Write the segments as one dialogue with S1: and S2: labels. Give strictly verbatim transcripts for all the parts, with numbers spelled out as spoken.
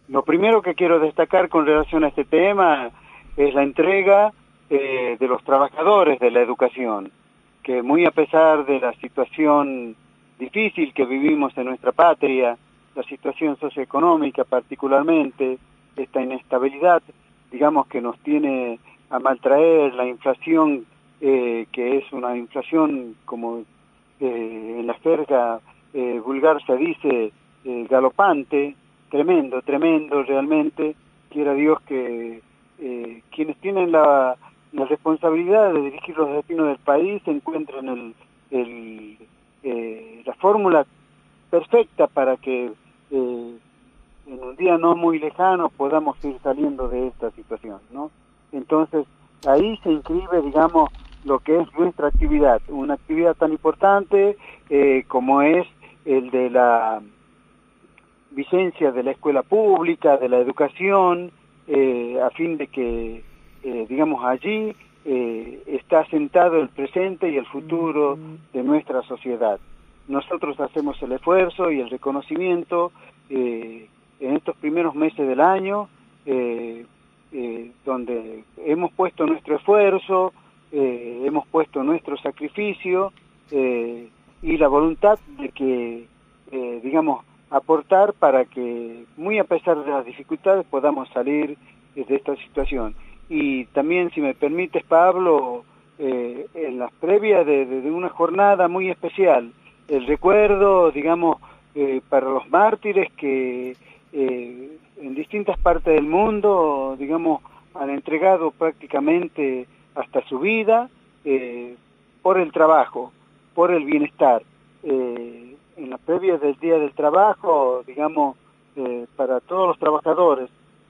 S1: Lo primero que quiero destacar con relación a este tema es la entrega eh, de los trabajadores de la educación, que muy a pesar de la situación difícil que vivimos en nuestra patria, la situación socioeconómica particularmente, esta inestabilidad, digamos, que nos tiene a maltraer, la inflación, eh, que es una inflación, como eh, en la jerga eh, vulgar se dice, eh, galopante, tremendo, tremendo realmente. Quiera Dios que eh, quienes tienen la, la responsabilidad de dirigir los destinos del país encuentren el, el, eh, la fórmula perfecta para que eh, en un día no muy lejano podamos ir saliendo de esta situación, ¿no? Entonces, ahí se inscribe, digamos, lo que es nuestra actividad, una actividad tan importante eh, como es el de la vigencia de la escuela pública, de la educación, eh, a fin de que, eh, digamos, allí eh, está asentado el presente y el futuro de nuestra sociedad. Nosotros hacemos el esfuerzo y el reconocimiento eh, en estos primeros meses del año, eh, eh, donde hemos puesto nuestro esfuerzo, eh, hemos puesto nuestro sacrificio eh, y la voluntad de que, eh, digamos, aportar para que, muy a pesar de las dificultades, podamos salir de esta situación. Y también, si me permites, Pablo, eh, en las previas de, de, de una jornada muy especial, el recuerdo, digamos, eh, para los mártires que eh, en distintas partes del mundo, digamos, han entregado prácticamente hasta su vida eh, por el trabajo, por el bienestar. Eh, en las previas del Día del Trabajo, digamos, eh, para todos los trabajadores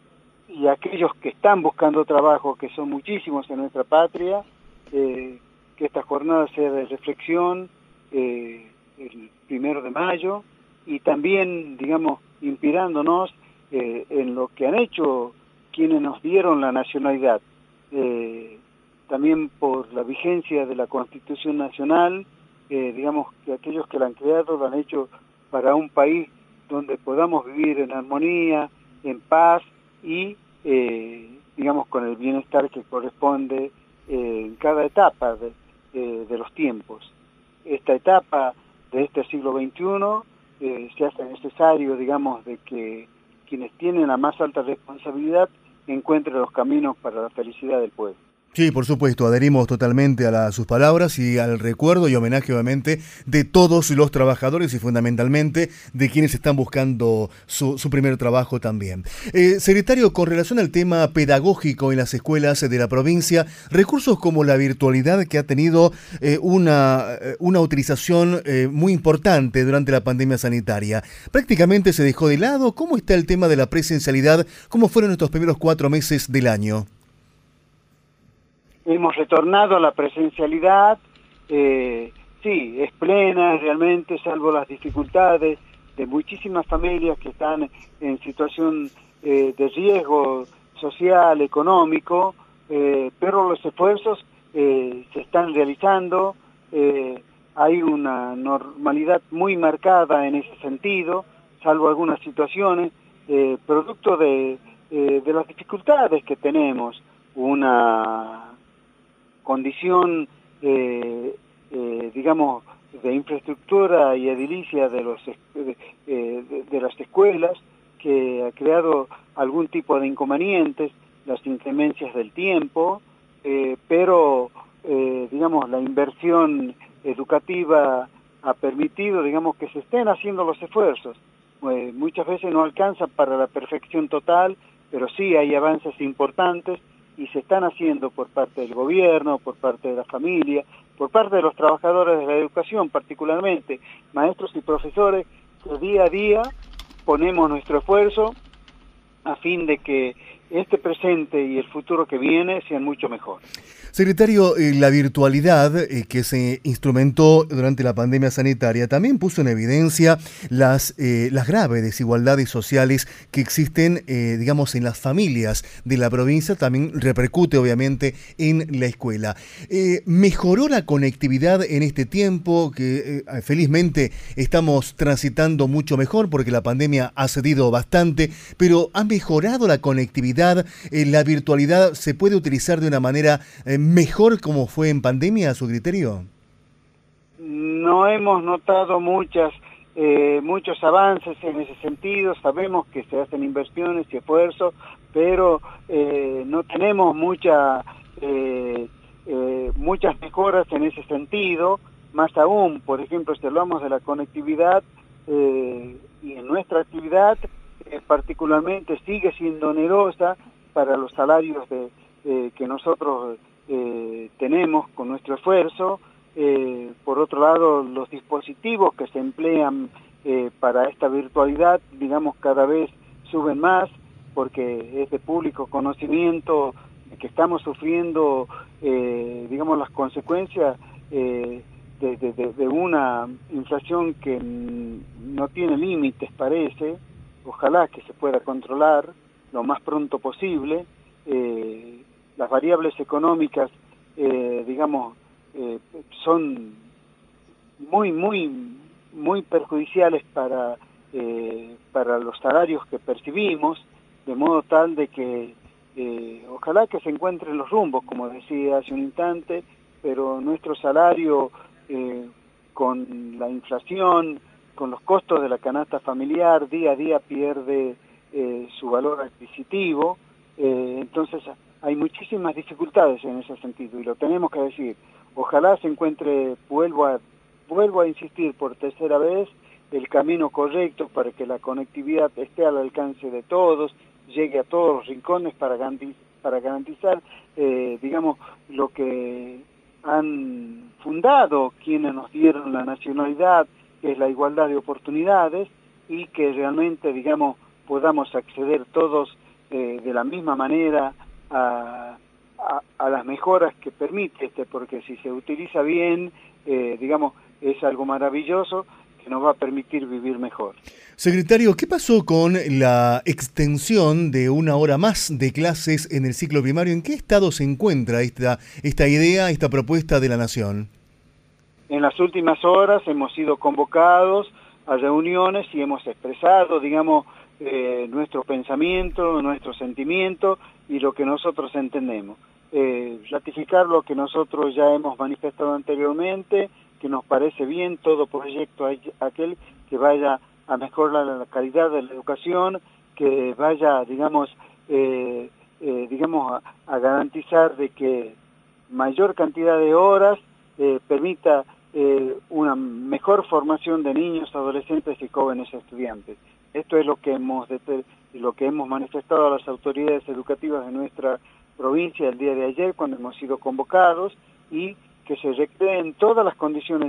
S1: y aquellos que están buscando trabajo, que son muchísimos en nuestra patria, eh, que esta jornada sea de reflexión, eh, el primero de mayo, y también, digamos, inspirándonos eh, en lo que han hecho quienes nos dieron la nacionalidad, eh, también por la vigencia de la Constitución Nacional, eh, digamos que aquellos que la han creado lo han hecho para un país donde podamos vivir en armonía, en paz y, eh, digamos, con el bienestar que corresponde eh, en cada etapa de, eh, de los tiempos. Esta etapa de este siglo veintiuno eh, se hace necesario, digamos, de que quienes tienen la más alta responsabilidad encuentren los caminos para la felicidad del pueblo.
S2: Sí, por supuesto, adherimos totalmente a la, sus palabras y al recuerdo y homenaje, obviamente, de todos los trabajadores y fundamentalmente de quienes están buscando su, su primer trabajo también. Eh, secretario, con relación al tema pedagógico en las escuelas de la provincia, recursos como la virtualidad que ha tenido eh, una, una utilización eh, muy importante durante la pandemia sanitaria, prácticamente se dejó de lado. ¿Cómo está el tema de la presencialidad? ¿Cómo fueron estos primeros cuatro meses del año?
S1: Hemos retornado a la presencialidad, eh, sí, es plena realmente, salvo las dificultades de muchísimas familias que están en situación eh, de riesgo social, económico, eh, pero los esfuerzos eh, se están realizando, eh, hay una normalidad muy marcada en ese sentido, salvo algunas situaciones, eh, producto de, eh, de las dificultades que tenemos, una condición, eh, eh, digamos, de infraestructura y edilicia de, los, de, de, de las escuelas, que ha creado algún tipo de inconvenientes, las inclemencias del tiempo, eh, pero, eh, digamos, la inversión educativa ha permitido, digamos, que se estén haciendo los esfuerzos. Eh, muchas veces no alcanzan para la perfección total, pero sí hay avances importantes y se están haciendo por parte del gobierno, por parte de la familia, por parte de los trabajadores de la educación, particularmente maestros y profesores, que día a día ponemos nuestro esfuerzo a fin de que este presente y el futuro que viene sean mucho mejor.
S2: Secretario, eh, la virtualidad eh, que se instrumentó durante la pandemia sanitaria también puso en evidencia las, eh, las graves desigualdades sociales que existen, eh, digamos, en las familias de la provincia, también repercute obviamente en la escuela. Eh, ¿Mejoró la conectividad en este tiempo que eh, felizmente estamos transitando mucho mejor porque la pandemia ha cedido bastante, pero ha mejorado la conectividad? Eh, ¿La virtualidad se puede utilizar de una manera eh, mejor como fue en pandemia, a su criterio?
S1: No hemos notado muchas, eh, muchos avances en ese sentido. Sabemos que se hacen inversiones y esfuerzos, pero eh, no tenemos mucha, eh, eh, muchas mejoras en ese sentido. Más aún, por ejemplo, si hablamos de la conectividad eh, y en nuestra actividad, eh, particularmente sigue siendo onerosa para los salarios de, eh, que nosotros Eh, tenemos con nuestro esfuerzo. Eh, por otro lado, los dispositivos que se emplean eh, para esta virtualidad, digamos, cada vez suben más, porque es de público conocimiento que estamos sufriendo, eh, digamos, las consecuencias eh, de, de, de, de una inflación que no tiene límites, parece. Ojalá que se pueda controlar lo más pronto posible. Eh, Las variables económicas, eh, digamos, eh, son muy, muy, muy perjudiciales para, eh, para los salarios que percibimos, de modo tal de que eh, ojalá que se encuentren los rumbos, como decía hace un instante, pero nuestro salario eh, con la inflación, con los costos de la canasta familiar, día a día pierde eh, su valor adquisitivo, eh, entonces hay muchísimas dificultades en ese sentido y lo tenemos que decir. Ojalá se encuentre, vuelvo a, vuelvo a insistir por tercera vez, el camino correcto para que la conectividad esté al alcance de todos, llegue a todos los rincones para garantizar, para garantizar eh, digamos, lo que han fundado quienes nos dieron la nacionalidad, que es la igualdad de oportunidades, y que realmente, digamos, podamos acceder todos eh, de la misma manera A, a, a las mejoras que permite este, porque si se utiliza bien, eh, digamos, es algo maravilloso que nos va a permitir vivir mejor.
S2: Secretario, ¿qué pasó con la extensión de una hora más de clases en el ciclo primario? ¿En qué estado se encuentra esta, esta idea, esta propuesta de la Nación?
S1: En las últimas horas hemos sido convocados a reuniones y hemos expresado, digamos, Eh, nuestro pensamiento, nuestro sentimiento y lo que nosotros entendemos. Eh, ratificar lo que nosotros ya hemos manifestado anteriormente, que nos parece bien todo proyecto aquel que vaya a mejorar la calidad de la educación, que vaya, digamos, eh, eh, digamos a, a garantizar de que mayor cantidad de horas eh, permita eh, una mejor formación de niños, adolescentes y jóvenes estudiantes. Esto es lo que hemos lo que hemos manifestado a las autoridades educativas de nuestra provincia el día de ayer cuando hemos sido convocados, y que se recreen todas las condiciones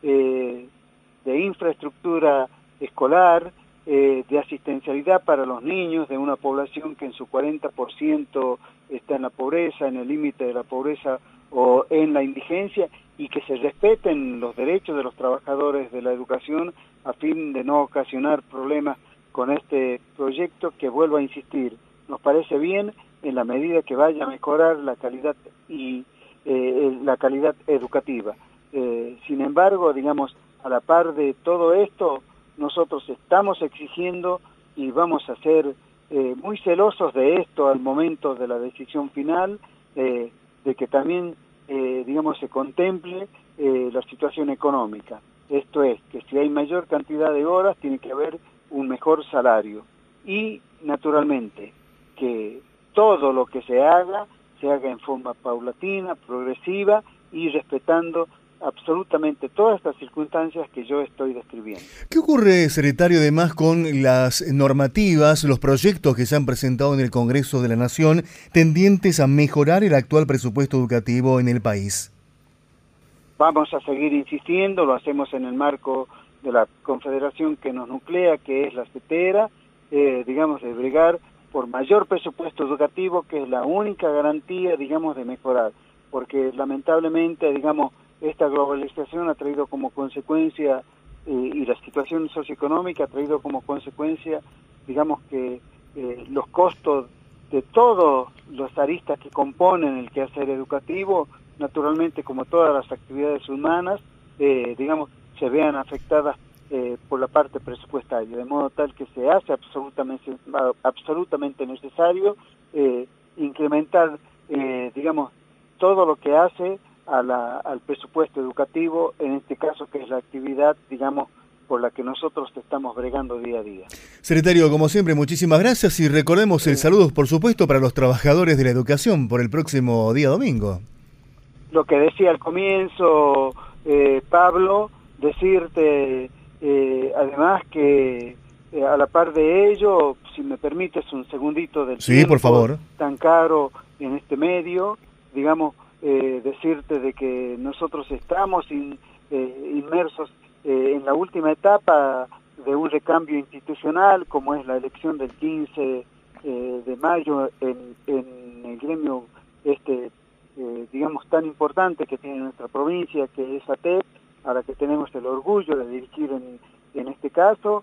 S1: eh, de infraestructura escolar, eh, de asistencialidad para los niños de una población que en su cuarenta por ciento está en la pobreza, en el límite de la pobreza o en la indigencia, y que se respeten los derechos de los trabajadores de la educación a fin de no ocasionar problemas con este proyecto que, vuelvo a insistir, nos parece bien en la medida que vaya a mejorar la calidad y eh, la calidad educativa. Eh, sin embargo, digamos, a la par de todo esto, nosotros estamos exigiendo y vamos a ser eh, muy celosos de esto al momento de la decisión final, eh, de que también, eh, digamos, se contemple eh, la situación económica. Esto es, que si hay mayor cantidad de horas, tiene que haber un mejor salario. Y, naturalmente, que todo lo que se haga, se haga en forma paulatina, progresiva y respetando absolutamente todas estas circunstancias que yo estoy describiendo.
S2: ¿Qué ocurre, secretario, además con las normativas, los proyectos que se han presentado en el Congreso de la Nación tendientes a mejorar el actual presupuesto educativo en el país?
S1: Vamos a seguir insistiendo, lo hacemos en el marco de la confederación que nos nuclea, que es la CETERA, eh, digamos, de bregar por mayor presupuesto educativo, que es la única garantía, digamos, de mejorar, porque lamentablemente, digamos, esta globalización ha traído como consecuencia, eh, y la situación socioeconómica ha traído como consecuencia, digamos, que eh, los costos de todos los aristas que componen el quehacer educativo, naturalmente, como todas las actividades humanas, eh, digamos, se vean afectadas eh, por la parte presupuestaria, de modo tal que se hace absolutamente, absolutamente necesario eh, incrementar, eh, digamos, todo lo que hace a la, al presupuesto educativo, en este caso que es la actividad, digamos, por la que nosotros estamos bregando día a día.
S2: Secretario, como siempre, muchísimas gracias y recordemos el saludo, por supuesto, para los trabajadores de la educación por el próximo día domingo.
S1: Lo que decía al comienzo, eh, Pablo, decirte eh, además que eh, a la par de ello, si me permites un segundito del
S2: sí,
S1: tiempo
S2: por favor,
S1: tan caro en este medio, digamos, eh, decirte de que nosotros estamos in, eh, inmersos eh, en la última etapa de un recambio institucional, como es la elección del quince eh, de mayo en, en el gremio este eh, digamos tan importante que tiene nuestra provincia, que es A T E P, a la que tenemos el orgullo de dirigir en, en este caso,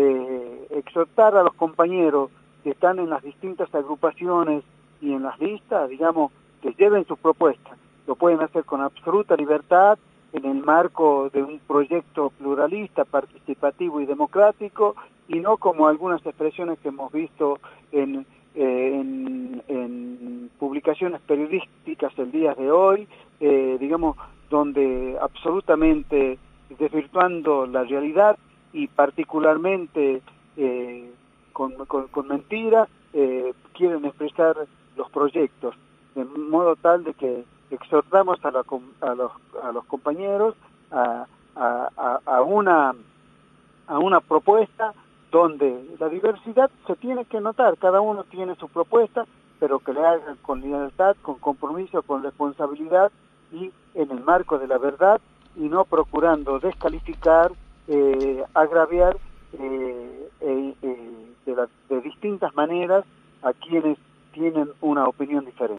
S1: eh, exhortar a los compañeros que están en las distintas agrupaciones y en las listas, digamos, que lleven sus propuestas. Lo pueden hacer con absoluta libertad, en el marco de un proyecto pluralista, participativo y democrático, y no como algunas expresiones que hemos visto en, eh, en, en publicaciones periodísticas el día de hoy, eh, digamos, donde absolutamente desvirtuando la realidad y particularmente eh, con, con, con mentiras, eh, quieren expresar los proyectos, de modo tal de que exhortamos a, la, a, los, a los compañeros a, a, a, una, a una propuesta donde la diversidad se tiene que notar, cada uno tiene su propuesta, pero que le hagan con libertad, con compromiso, con responsabilidad y en el marco de la verdad, y no procurando descalificar, eh, agraviar eh, eh, eh, de, la, de distintas maneras a quienes tienen una opinión diferente.